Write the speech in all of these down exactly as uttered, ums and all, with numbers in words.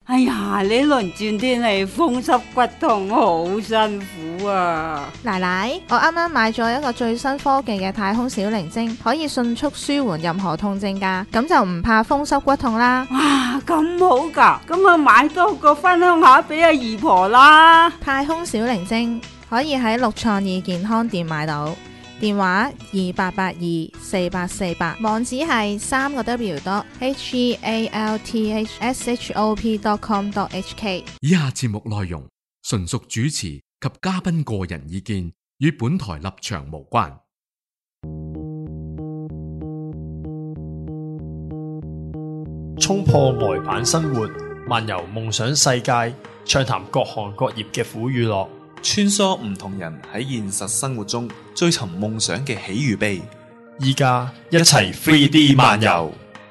哎呀，呢輪轉天氣風濕骨痛好辛苦啊！ 奶奶，我啱啱買咗一個最新科技嘅太空小靈精，可以迅速舒緩任何痛症㗎，咁就唔怕風濕骨痛啦。 哇，咁好㗎，咁啊買多個分享下俾阿姨婆啦。 太空小靈精可以喺六創意健康店買到。電話二八八二四八四八，網址係三個 W dot H E A L T H S H O P dot com dot H K。 以下節目內容純屬主持及嘉賓個人意見，與本台立場無關。 衝破呆板生活，漫遊夢想世界，暢談各行各業嘅苦與樂。 穿梭唔同人喺現實生活中追尋夢想嘅喜與悲， 依家一齊 three D 漫遊。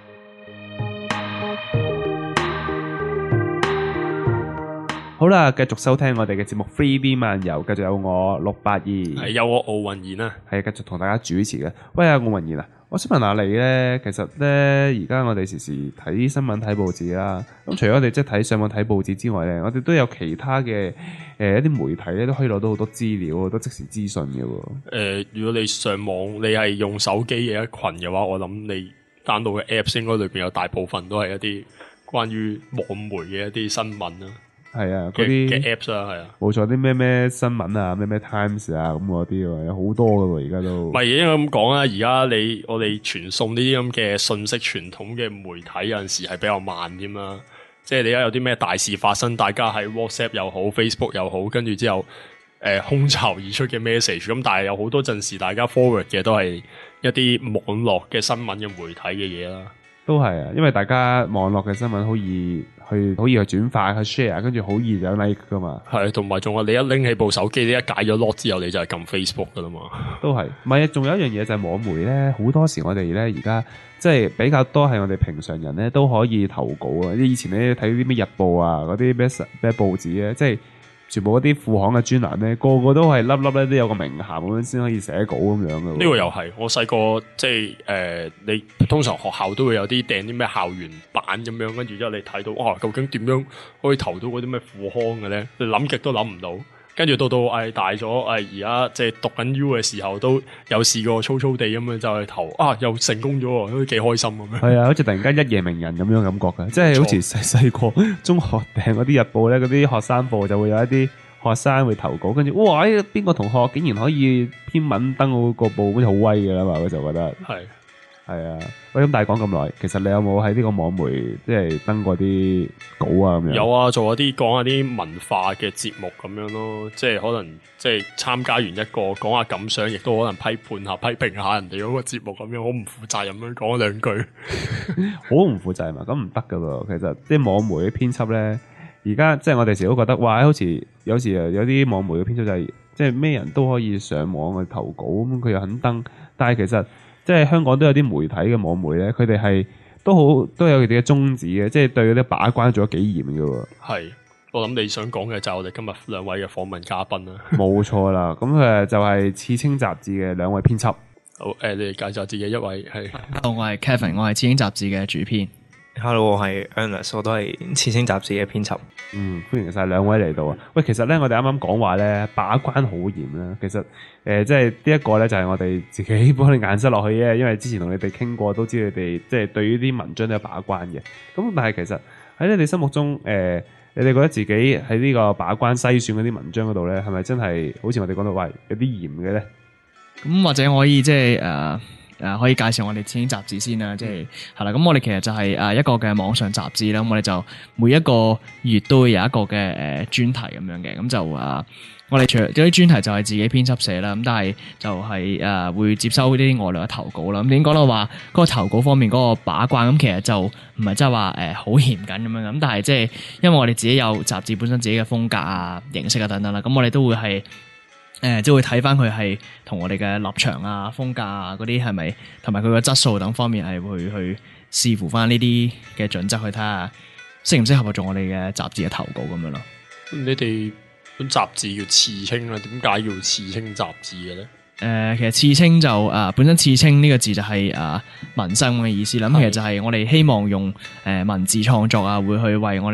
好啦，繼續收聽我哋嘅節目 three D 漫遊，繼續有我六八二， 係有我奧運賢啊， 係繼續同大家主持嘅。喂啊，奧運賢啊，我想問下你咧，其實咧而家我哋時時睇新聞睇報紙啦，咁除咗我哋即係睇上網睇報紙之外咧，我哋都有其他嘅誒、呃、一啲媒體咧都可以攞到好多資料，好多即時資訊嘅喎。誒、 呃，如果你上網，你係用手機嘅一群嘅話，我諗你 download 嘅 Apps 應該裏邊有大部分都係一啲關於網媒嘅一啲新聞啦。係啊，嗰啲嘅 apps 啊，係啊，冇錯，啲咩咩新聞啊，咩咩 Times 啊，咁嗰啲有好多噶喎，而家都。唔係應該咁講啦，而家你我哋傳送呢啲咁嘅信息傳統嘅媒體有陣時係比較慢添啦。即係你而家有啲咩大事發生，大家喺 WhatsApp 又好 Facebook 又好，跟住之後誒、呃、空巢而出嘅 message， 咁但係有好多陣時大家 forward 嘅都係一啲網絡嘅新聞嘅媒體嘅嘢啦。都係啊，因為大家網絡嘅新聞好易去，好易去轉發去 share， 跟住好易就 like 噶嘛。係，同埋仲有你一拎起部手機，你一解咗 lock 之後，你就係撳 Facebook 噶啦嘛。都係，唔係，仲有一樣嘢就係網媒咧，好多時我哋咧而家即係比較多係我哋平常人咧都可以投稿啊。以前咧睇啲咩日報啊，嗰啲咩咩報紙咧，即係。全部嗰啲副刊嘅專欄咧，個個都係粒粒咧都有個名銜咁樣先可以寫稿咁樣嘅。呢個又係我細個即係誒、呃，你通常學校都會有啲訂啲咩校園版咁樣，跟住之後你睇到啊，究竟點樣可以投到嗰啲咩副刊嘅咧？你諗極都諗唔到。跟住到到誒大咗誒而家即係讀緊 U 嘅時候，都有試過粗粗地咁樣就去投啊，又成功咗，都幾開心咁樣。係啊，好似突然間一夜名人咁樣感覺嘅，即係好似細細個中學訂嗰啲日報咧，嗰啲學生報就會有一啲學生會投稿，跟住哇！邊個同學竟然可以篇文登到個報，好似好威嘅啦嘛，我就覺得係係啊。喂，咁但係講咁耐，其實你有冇喺呢個網媒即係登過啲稿啊？咁樣有啊，做一啲講下啲文化嘅節目咁樣咯，即係可能即係參加完一個講下感想，亦都可能批判下、批評下人哋嗰個節目咁樣，好唔負責任咁樣講兩句，好唔負責任啊！咁唔得噶喎，其實啲網媒嘅編輯咧。而家即係我哋時都覺得，哇！好似有時有啲網媒嘅編輯就係、是，即係咩人都可以上網去投稿，咁佢又肯登。但係其實即係香港都有啲媒體嘅網媒咧，佢哋係都好都有佢哋嘅宗旨嘅，即係對嗰啲把關做得幾嚴嘅喎。係，我諗你想講嘅就係我哋今日兩位嘅訪問嘉賓啦。冇錯啦，咁誒就係刺青雜誌嘅兩位編輯。好，誒、呃、你哋介紹自己一位係。 我係 Kevin， 我係刺青雜誌嘅主編。 Hello， 我係 Ernest， 我都係刺青雜誌嘅編輯。 嗯，歡迎晒兩位嚟到啊！喂，其實咧，我哋啱啱講話咧，把關好嚴啦。其實誒、呃，即係呢一個咧，就係我哋自己幫你顏色落去嘅。因為之前同你哋傾過，都知你哋即係對於啲文章都有把關嘅。咁但係其實喺你哋心目中，誒、呃，你哋覺得自己喺呢個把關篩選嗰啲文章嗰度咧，係咪真係好似我哋講到喂有啲嚴嘅咧？ 咁或者可以即係誒。呃誒、啊，可以介紹我哋刺青雜誌先啦，即係係啦。咁我哋其實就係誒一個嘅網上雜誌啦。咁我哋就每一個月都會有一個嘅誒專題咁樣嘅。咁就啊，我哋除咗啲專題就係自己編輯寫啦。咁但係就係誒會接收呢啲外來嘅投稿啦。咁點講到話嗰個投稿方面嗰個把關，咁其實就唔係即係話誒好嚴謹咁樣。咁但係即係因為我哋自己有雜誌本身自己嘅風格啊、形式啊等等啦。咁我哋都會係。誒，即係會睇翻佢係同我哋嘅立場啊、風格啊嗰啲係咪，同埋佢嘅質素等方面係會去視乎翻呢啲嘅準則去睇下適唔適合做我哋嘅雜誌嘅投稿咁樣咯。 你哋本雜誌叫刺青啦，點解叫刺青雜誌嘅咧？誒、 呃，其實刺青就誒、呃、本身刺青呢個字就係誒紋身嘅意思啦。咁其實就係我哋希望用誒、呃、文字創作啊，會去為我哋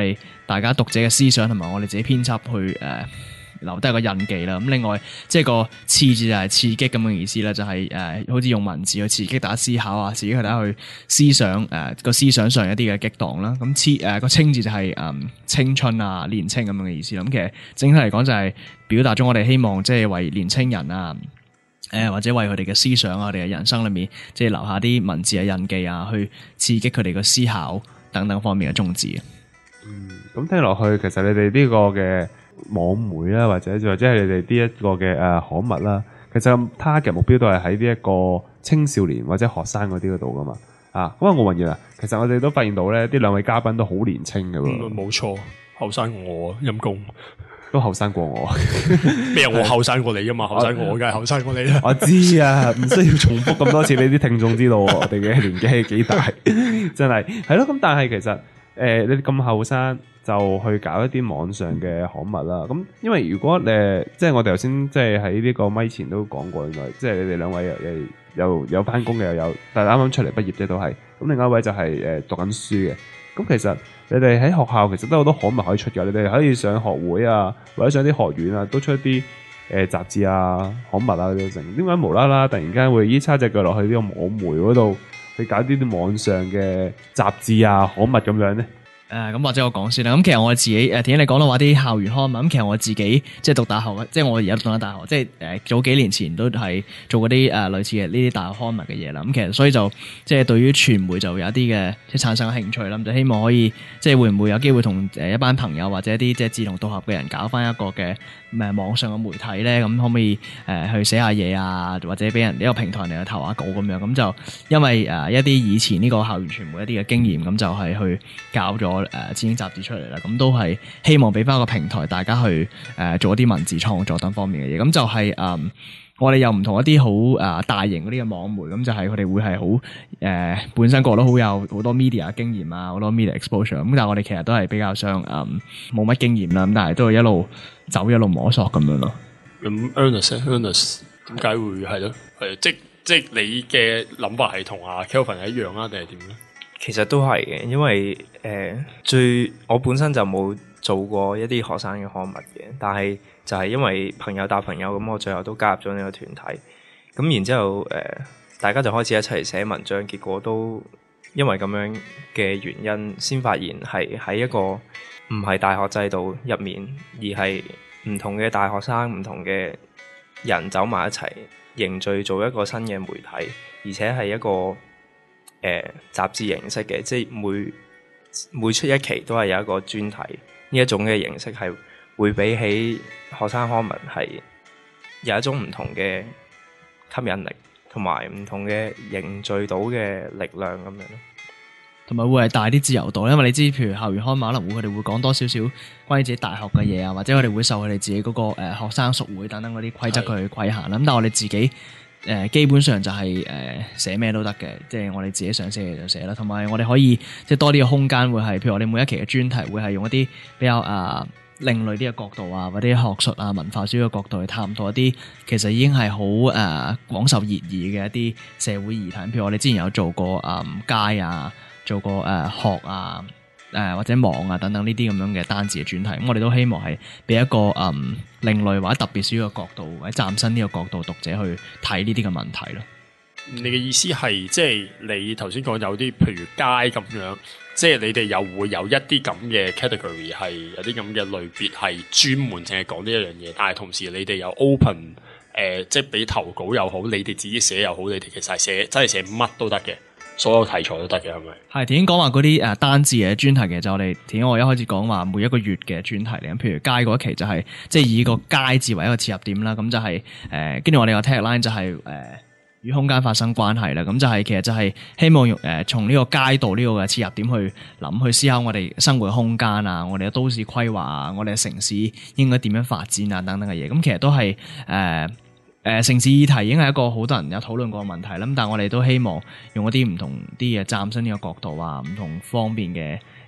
大家讀者嘅思想同埋我哋自己編輯去誒、呃、留低個印記啦。咁另外即係個刺字就係刺激咁嘅意思啦，就係、是、誒、呃、好似用文字去刺激大家思考啊，刺激大家去思想誒個、呃、思想上一啲嘅激盪啦。咁刺誒個青字就係、是、誒、呃、青春啊、年青咁樣嘅意思啦。咁其實整體嚟講就係表達咗我哋希望即係為年青人啊。誒、呃、或者為佢哋嘅思想啊，我哋嘅人生裏面，即係留下啲文字嘅印記啊，去刺激佢哋嘅思考等等方面嘅宗旨。 嗯，咁聽落去，其實你哋呢個嘅網媒啦，或者或者係你哋呢一個嘅誒刊物啦，其實 target 目標都係喺呢一個青少年或者學生嗰啲嗰度噶嘛。啊，咁啊，我問完啦，其實我哋都發現到咧，呢兩位嘉賓都好年青嘅喎。 冇、嗯、錯，後生我陰公。 都後生過我咩？我後生過你噶嘛？後生過我梗係後生過你啦。 我知啊，唔需要重複咁多次俾啲聽眾知道我哋嘅年紀係幾大，真係係咯。咁但係其實誒、呃，你哋咁後生就去搞一啲網上嘅刊物啦。咁因為如果誒、呃，即係我哋頭先即係喺呢個咪前都講過，原來即係你哋兩位又又有翻工嘅，又有但係啱啱出嚟畢業啫，都係咁。另外一位就係誒讀緊書嘅。咁其實你哋喺學校其實都有好多刊物可以出嘅，你哋可以上學會啊，或者上啲學院啊，都出一啲誒雜誌啊、刊物啊嗰啲成。點解無啦啦突然間會依叉隻腳落去呢個網媒嗰度去搞啲啲網上嘅雜誌啊、刊物咁樣咧？ 誒、呃、咁或者我講先啦，咁其實我自己誒，點解你講到話啲校園刊物，咁其實我自己即係讀大學嘅，即係我而家讀緊大學，即係誒、呃、早幾年前都係做嗰啲誒類似嘅呢啲大學刊物嘅嘢啦。咁其實所以就即係對於傳媒就有一啲嘅即係產生興趣啦。咁就希望可以即係會唔會有機會同誒一班朋友或者一啲即係志同道合嘅人搞翻一個嘅誒網上嘅媒體咧？咁可唔可以誒、呃、去寫下嘢啊，或者俾人呢個平台嚟去投下稿咁樣？咁就因為誒、呃、一啲以前呢個校園傳媒一啲嘅經驗，咁就係去搞咗。誒，刺青雜誌出嚟啦，咁都係希望俾翻個平台，大家去誒、呃、做一啲文字創作等方面嘅嘢。咁就係、是、誒、呃，我哋又唔同一啲好誒大型嗰啲嘅網媒，咁就係佢哋會係好誒本身個都好有好多 media 經驗啊，好多 media exposure。咁但係我哋其實都係比較上誒冇乜經驗啦，咁但係都係一路走一路摸索咁樣咯。 咁 Ernest，Ernest 點解會係咯？係即即你嘅諗法係同阿 Kelvin 一樣啊，定係點咧？ 其實都係嘅，因為誒、呃、最我本身就冇做過一啲學生嘅刊物嘅，但係就係因為朋友搭朋友，咁我最後都加入咗呢個團體。咁然之後誒、呃，大家就開始一齊寫文章，結果都因為咁樣嘅原因，先發現係喺一個唔係大學制度入面，而係唔同嘅大學生、唔同嘅人走埋一齊，凝聚做一個新嘅媒體，而且係一個。誒、呃、雜誌形式嘅，即係每每出一期都係有一個專題，呢一種嘅形式係會比起學生刊物係有一種唔同嘅吸引力，同埋唔同嘅凝聚到嘅力量咁樣咯。 同埋會係大啲自由度，因為你知，譬如校園刊物可能會佢哋會講多少少關於自己大學嘅嘢啊，或者佢哋會受佢哋自己嗰、那個誒、呃、學生屬會等等嗰啲規則去規限啦。咁但係我哋自己。誒、呃、基本上就係、是、誒、呃、寫咩都得嘅，即係我哋自己想寫嘅就寫啦。同埋我哋可以即係多啲嘅空間，會係譬如我哋每一期嘅專題會係用一啲比較啊、呃、另類啲嘅角度啊，或者學術啊、文化少少嘅角度去探討一啲其實已經係好誒廣受熱議嘅一啲社會議題。譬如我哋之前有做過啊、呃、街啊，做過誒、呃、學啊。誒、呃、或者網啊等等呢啲咁樣嘅單字嘅專題，咁我哋都希望係俾一個嗯另類或者特別少少嘅角度，或者嶄新呢個角度讀者去睇呢啲嘅問題咯。 你嘅意思係即係你頭先講有啲譬如街咁樣，即係你哋又會有一啲咁嘅 category 係有啲咁嘅類別係專門淨係講呢一樣嘢，但係同時你哋有 open 誒、呃，即係俾投稿又好，你哋自己寫又好，你哋其實係寫真係寫乜都得嘅。所有題材都得嘅係咪？係田英講話嗰啲誒單字嘅專題嘅，就我哋田英我一開始講話每一個月嘅專題嚟，譬如街嗰一期就係、是、即係以個街字為一個切入點啦，咁就係、是、誒，跟、呃、住我哋個 tagline 就係誒與空間發生關係啦，咁就係、是、其實就係希望用誒從呢個街道呢個嘅切入點去諗去思考我哋生活嘅空間啊，我哋嘅都市規劃啊，我哋嘅城市應該點樣發展啊等等嘅嘢，咁其實都係誒。呃誒、呃，城市議題已經係一個好多人有討論過嘅問題啦。咁但係我哋都希望用一啲唔同啲嘅嶄新呢個角度啊，唔同方面嘅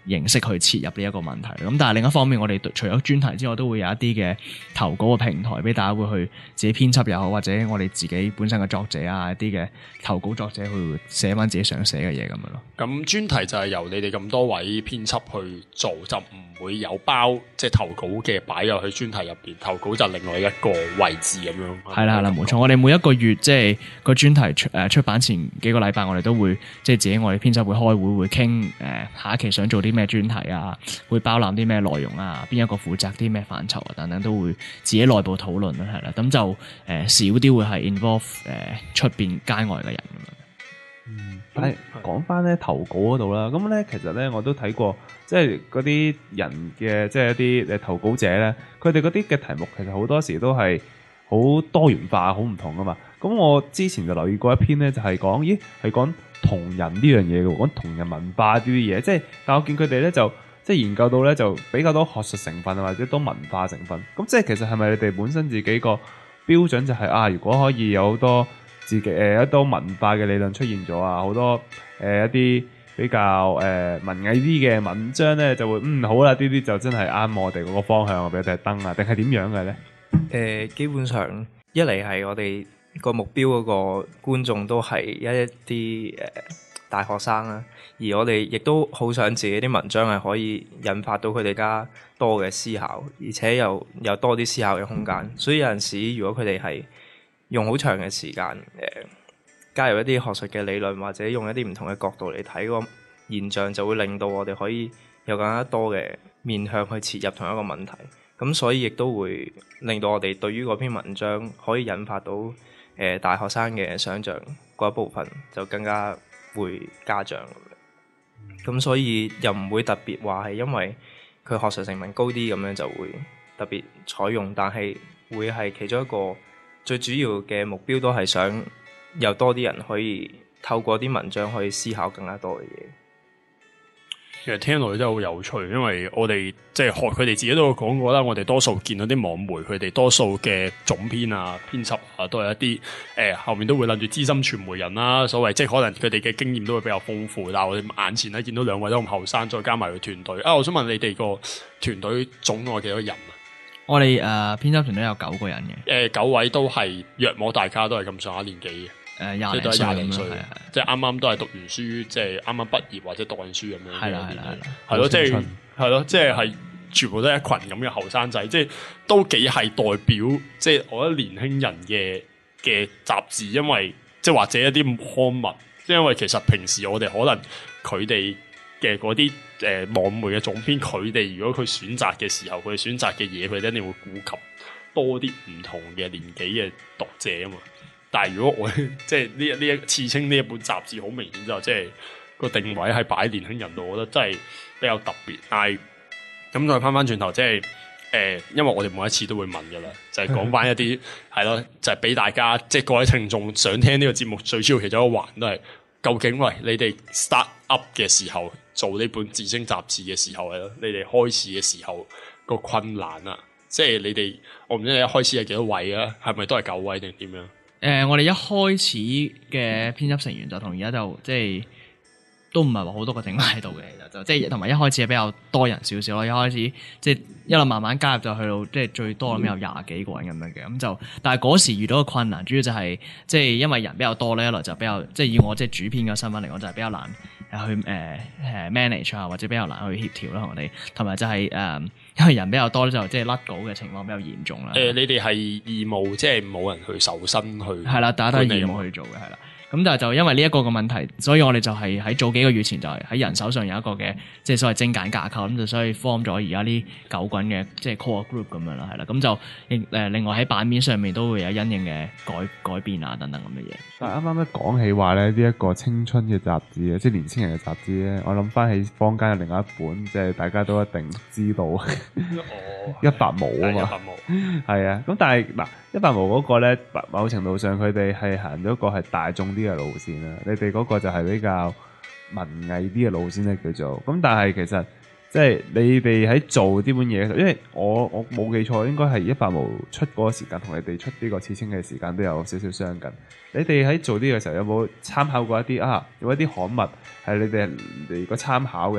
形式去切入呢一個問題。咁但係另一方面，我哋除咗專題之外，都會有一啲嘅投稿嘅平台俾大家會去自己編輯又好，或者我哋自己本身嘅作者啊，一啲嘅投稿作者去寫翻自己想寫嘅嘢咁樣咯。 咁專題就係由你哋咁多位編輯去做，就唔會有包即係、就是、投稿嘅擺入去專題入邊，投稿就另外一個位置咁樣。 係啦係啦，冇錯。我哋每一個月即係個專題出誒出版前幾個禮拜，我哋都會即係自己我哋編輯會開會，會傾誒下一期想做啲咩專題啊，會包攬啲咩內容啊，邊一個負責啲咩範疇啊等等，都會自己內部討論啦，係啦。咁就誒、呃、少啲會係 involve 誒出邊街外嘅人咁樣。 嗯，但係講翻咧投稿嗰度啦，咁咧其實咧我都睇過，即係嗰啲人嘅即係一啲誒投稿者咧，佢哋嗰啲嘅題目其實好多時都係好多元化、好唔同噶嘛。咁我之前就留意過一篇咧，就係講，咦係講同人呢樣嘢嘅，講同人文化呢啲嘢，即係但我見佢哋咧就即係研究到咧就比較多學術成分或者多文化成分。咁即係其實係咪你哋本身自己個標準就係、是、啊？如果可以有好多自己誒一多文化嘅理論出現咗啊，好多誒、呃、一啲比較誒、呃、文藝啲嘅文章咧，就會嗯好啦，呢啲就真係啱我哋嗰個方向，俾我哋燈啊，定係點樣嘅咧？ 誒、呃，基本上一嚟係我哋個目標嗰個觀眾都係一啲誒、呃、大學生啦，而我哋亦都好想自己啲文章係可以引發到佢哋加多嘅思考，而且又有多啲思考嘅空間。所以有陣時如果佢哋係用好長嘅時間，誒、呃、加入一啲學術嘅理論，或者用一啲唔同嘅角度嚟睇個現象，就會令到我哋可以有更加多嘅面向去切入同一個問題。咁所以亦都會令到我哋對於嗰篇文章可以引發到誒、呃、大學生嘅想像嗰一部分，就更加會加漲咁樣。咁所以又唔會特別話係因為佢學術成分高啲咁樣就會特別採用，但係會係其中一個最主要嘅目標，都係想有多啲人可以透過啲文章可以思考更加多嘅嘢。 其實聽落去真係好有趣，因為我哋即係學佢哋自己都有講過啦。我哋多數見到啲網媒，佢哋多數嘅總編啊、編輯啊，都係一啲誒、呃、後面都會諗住資深傳媒人啦。所謂即係可能佢哋嘅經驗都會比較豐富。但係我哋眼前咧見到兩位都咁後生，再加埋個團隊啊，我想問你哋個團隊總共有幾多人啊？ 我哋誒編輯團隊有九個人嘅，誒、 呃、九位都係約莫大家都係咁上下年紀嘅。誒，廿零歲，廿零歲，即係啱啱都係讀完書，即係啱啱畢業或者讀緊書咁樣。係啦，係啦，係啦，係咯，即係係咯，即係係全部都係一群咁嘅後生仔，即係都幾係代表，即係我覺得年輕人嘅嘅雜誌，因為即係或者一啲刊物，即係因為其實平時我哋可能佢哋嘅嗰啲誒網媒嘅總編，佢哋如果佢選擇嘅時候，佢哋選擇嘅嘢，佢哋一定會顧及多啲唔同嘅年紀嘅讀者啊嘛。但係如果我即係呢一呢一次稱呢一本雜誌，好明顯就即係個定位係擺喺年輕人度，我覺得真係比較特別。但係咁再翻翻轉頭，即係誒，因為我哋每一次都會問噶啦，就係講翻一啲係咯，就係、是、俾大家即係各位聽眾想聽呢個節目最主要其中一個環都係，究竟喂你哋 start up 嘅時候做呢本自稱雜誌嘅時候係咯，你哋開始嘅時候個困難啊，即係你哋我唔知你一開始係幾多位啊，係咪都係九位定點樣？ 誒、呃，我哋一開始嘅編輯成員就同而家就即係都唔係話好多個整喺度嘅，其實就即係同埋一開始係比較多人少少咯。一開始即係一路慢慢加入就去到即係最多咁有廿幾個人咁樣嘅，咁就但係嗰時遇到嘅困難主要就係、是、即係因為人比較多咧，一來就比較即係以我即係主編嘅身份嚟講就係比較難去誒誒、呃、manage 啊，或者比較難去協調啦同我哋，同埋就係、是、誒。呃因為人比較多咧，就即係甩稿嘅情況比較嚴重啦。誒、 呃，你哋係義務，即係冇人去受薪去。 係啦，大家都係義務去做嘅，係啦。咁但係就因為呢一個嘅問題，所以我哋就係喺早幾個月前就係喺人手上有一個嘅即係所謂精簡架構，咁就所以 form 咗而家呢九個人嘅即係 core group 咁樣啦，係啦。咁就誒另外喺版面上面都會有因應嘅改改變啊等等咁嘅嘢。 但係啱啱一講起話咧，呢、這、一個青春嘅雜誌啊，即係年輕人嘅雜誌咧，我諗翻起坊間有另外一本，即係大家都一定知道，哦、一百毛啊嘛，一百毛係啊。咁但係嗱，一百毛嗰個咧，某程度上佢哋係行咗一個係大眾啲嘅路線啦，你哋嗰個就係比較文藝啲嘅路線咧叫做。咁但係其實即係你哋喺做呢本嘢嘅時候，因為我我冇記錯，應該係一百毛出嗰個時間同你哋出呢個刺青嘅時間都有少少相近。你哋喺做呢個時候有冇參考過一啲啊？有一啲刊物係你哋嚟個參考嘅？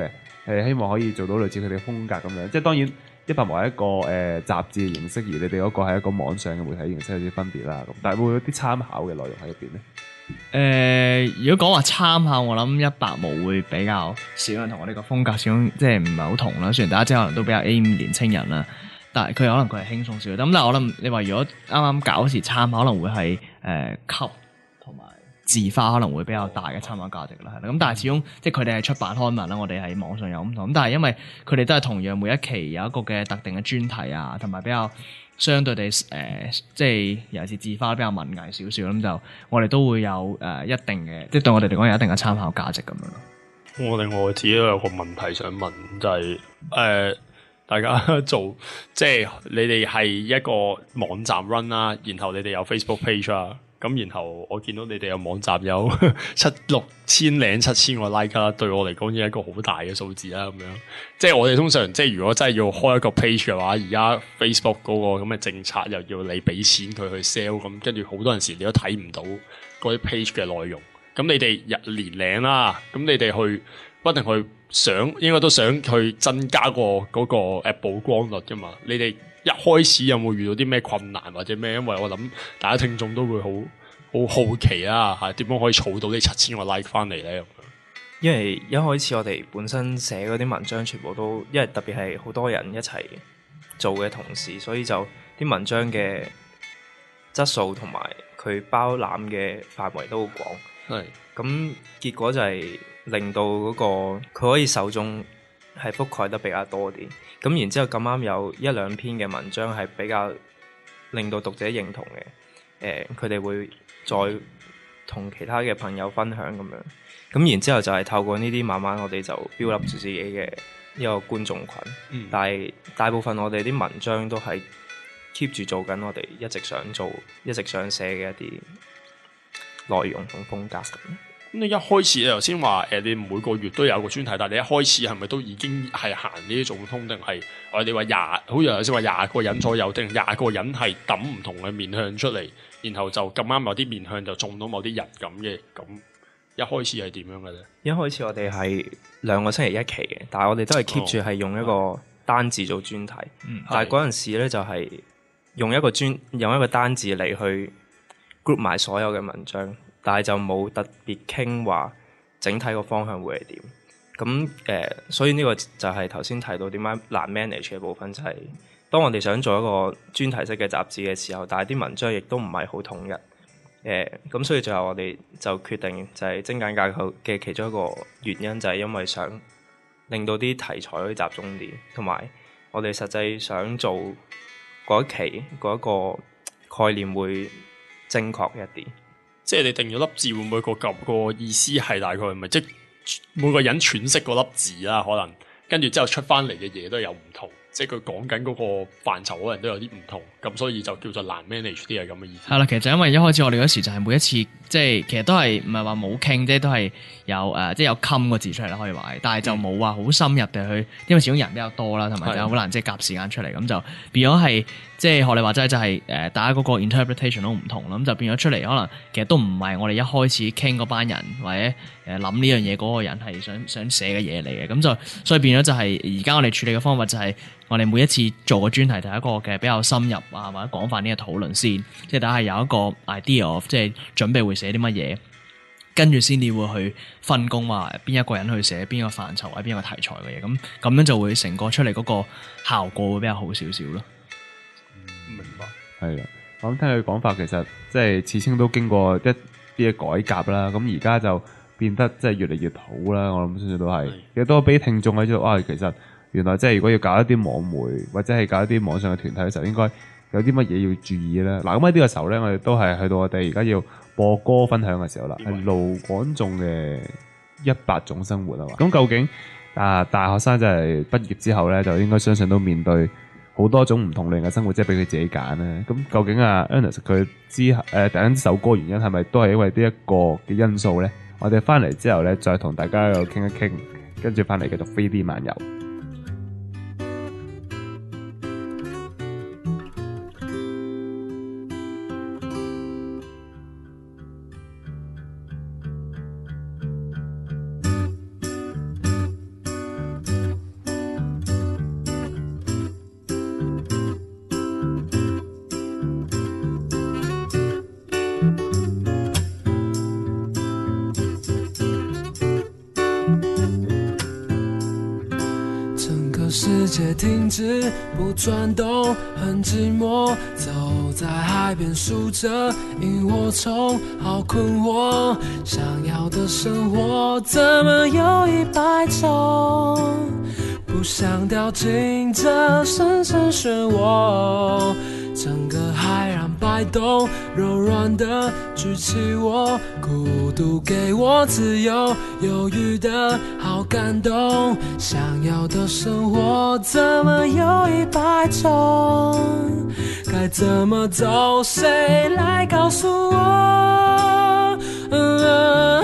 誒希望可以做到類似佢哋嘅風格咁樣。即係當然一百毛係一個誒、呃、雜誌嘅形式，而你哋嗰個係一個網上嘅媒體形式有啲分別啦。咁但係會唔會有啲參考嘅內容喺入邊咧？ 誒、呃，如果講話參考，我諗一百毛會比較少人同我哋個風格始終即係唔係好同啦。雖然大家即係可能都比較 aim 年青人啦，但係佢可能佢係輕鬆少少。咁但係我諗你話如果啱啱搞嗰時參考，可能會係誒級同埋字花可能會比較大嘅參考價值啦。係啦，咁但係始終即係佢哋係出版刊物啦，我哋喺網上有唔同。咁但係因為佢哋都係同樣每一期有一個嘅特定嘅專題啊，同埋比較。相對地誒、呃，即係尤其是字花比較文藝少少，咁就我哋都會有誒、呃、一定嘅，即係對我哋嚟講有一定嘅參考價值咁樣咯。 我另外自己都有個問題想問，就係、是、誒、呃、大家做即係你哋係一個網站 run 啦，然後你哋有 Facebook page 啦。咁然後我見到你哋有網站有七六千零七千個 like 啦，對我嚟講已經係一個好大嘅數字啦。咁樣即係我哋通常即係如果真係要開一個 page 嘅話，而家 Facebook 嗰個咁嘅政策又要你俾錢佢去 sell，咁跟住好多陣時你都睇唔到嗰啲 page 嘅內容。咁你哋日年零啦，咁你哋去不停去想，應該都想去增加個嗰個誒曝光率㗎嘛？你哋一開始有冇遇到啲咩困難或者咩？因為我諗大家聽眾都會好好好奇啦，嚇點樣可以儲到呢七千個 like 翻嚟咧？咁因為一開始我哋本身寫嗰啲文章全部都，因為特別係好多人一齊做嘅同時，所以就啲文章嘅質素同埋佢包攬嘅範圍都好廣。係咁結果就係令到嗰個佢可以受眾係覆蓋得比較多啲。咁然之後咁啱有一兩篇嘅文章係比較令到讀者認同嘅，誒佢哋會再同其他嘅朋友分享咁樣，咁然之後就係透過呢啲慢慢我哋就 build up 住自己嘅一個觀眾群，嗯、但係大部分我哋啲文章都係 keep 住做緊我哋一直想做、一直想寫嘅一啲內容同風格咁。 咁你一開始你頭先話誒，你每個月都有個專題，但係你一開始係咪都已經係行呢啲做通，定係我哋話廿，好似頭先話廿個人左右，定廿個人係揼唔同嘅面向出嚟，然後就咁啱某啲面向就中到某啲人咁嘅？咁一開始係點樣嘅咧？一開始我哋係兩個星期一期嘅，但係我哋都係 keep 住係用一個單字做專題，嗯、但係嗰陣時咧就係用一個專用一個單字嚟去 group 埋所有嘅文章。但係就冇特別傾話整體個方向會係點咁誒，所以呢個就係頭先提到點解難 manage 嘅部分，就係、是、當我哋想做一個專題式嘅雜誌嘅時候，但係啲文章亦都唔係好統一誒，咁、呃、所以最後我哋就決定就係精簡架構嘅其中一個原因，就係因為想令到啲題材可以集中啲，同埋我哋實際想做嗰一期嗰一個概念會精確一啲。即係你定咗粒字會唔會個舊個意思係大概係咪即係每個人詮釋嗰粒字啦？可能跟住之後出翻嚟嘅嘢都有唔同，即係佢講緊嗰個範疇可能都有啲唔同，咁所以就叫做難 manage 啲係咁嘅意思。係啦， 其實就因為一開始我哋嗰時就係每一次即係其實都係唔係話冇傾，即係都係有誒、呃、即係有冚個字出嚟啦，可以話，但係就冇話好深入地去，因為始終人比較多啦，同埋就好難即係夾時間出嚟，咁就變咗係。即係學你話齋，就係誒大家嗰個 interpretation 都唔同啦，咁就變咗出嚟，可能其實都唔係我哋一開始傾嗰班人或者誒諗呢樣嘢嗰個人係想想寫嘅嘢嚟嘅，咁就所以變咗就係而家我哋處理嘅方法就係我哋每一次做個專題就係一個嘅比較深入啊或者廣泛啲嘅討論先，即係大家係有一個 idea of 即係準備會寫啲乜嘢，跟住先至會去分工話邊一個人去寫邊個範疇或者邊個題材嘅嘢，咁咁樣就會成個出嚟嗰個效果會比較好少少咯。 明白， 係啦。我諗聽佢講法，其實即係刺青都經過一啲嘅改革啦。咁而家就變得即係越嚟越好啦。我諗相信都係，亦的都俾聽眾喺度。哇，其實原來即係如果要搞一啲網媒或者係搞一啲網上嘅團體嘅時候，應該有啲乜嘢要注意咧？嗱，咁喺呢個時候咧，我哋都係去到我哋而家要播歌分享嘅時候啦。係盧廣仲嘅一百種生活啊嘛。咁究竟啊大學生就係畢業之後咧，就應該相信都面對好多種唔同類型嘅生活，即係俾佢自己揀咧。咁究竟啊 Ernest 佢之誒第一首歌原因係咪都係因為呢一個嘅因素咧？我哋翻嚟之後咧，再同大家又傾一傾，跟住翻嚟繼續飛啲漫遊。 界停止不转动，很寂寞，走在海边数着萤火虫，好困惑，想要的生活怎么有一百种，不想掉进这深深漩涡，整个海洋摆动，柔软的举起我，孤独给我自由，犹豫的好感动，想要的生活怎么有一百种，该怎么走，谁来告诉我？嗯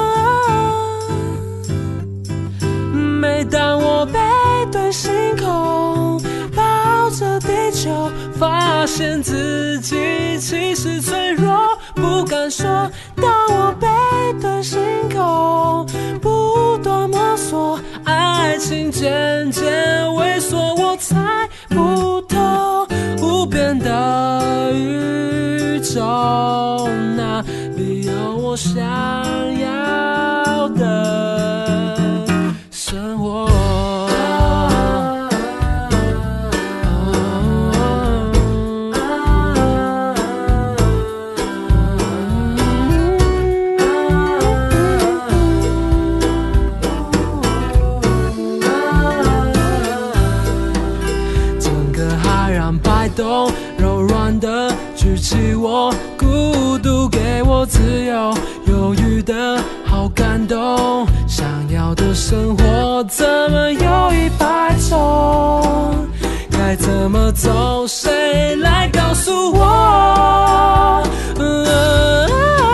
每当我背对星空，抱着地球，发现自己其实脆弱，不敢说。当我背对星空，不断摸索，爱情渐渐萎缩，我猜不透无边的宇宙，哪里有我想要的生活？柔软的举起我，孤独给我自由，犹豫的好感动，想要的生活怎么有一百种，该怎么走，谁来告诉我？嗯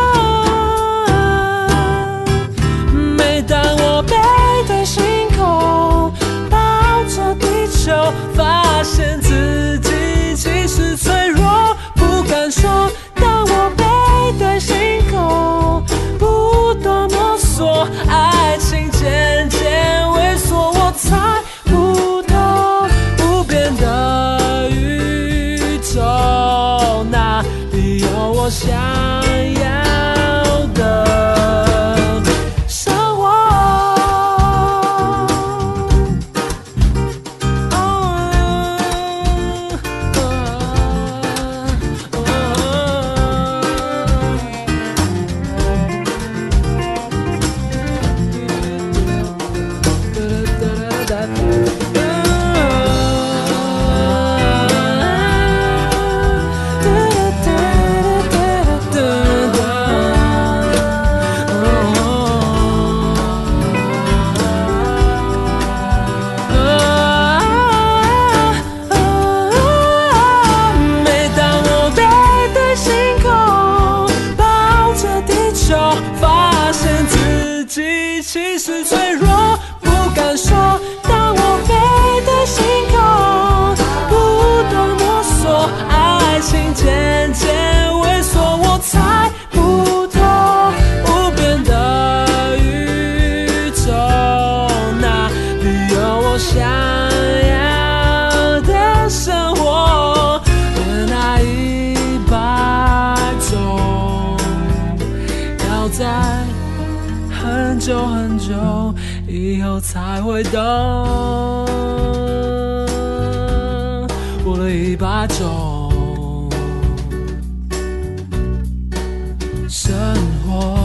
每当我背对星空，抱着地球，发现自己其实脆弱，不敢说。当我背对星空，不断摸索，爱情渐渐萎缩，我猜不透无边的宇宙，哪里有我想要的生活？其实脆弱，不敢说。当我背对星空，不断摸索，爱情渐渐萎缩，我猜不透无边的宇宙，哪里有我想要的生活？那一百种，要在很久很久以后才会懂，我的一百种生活。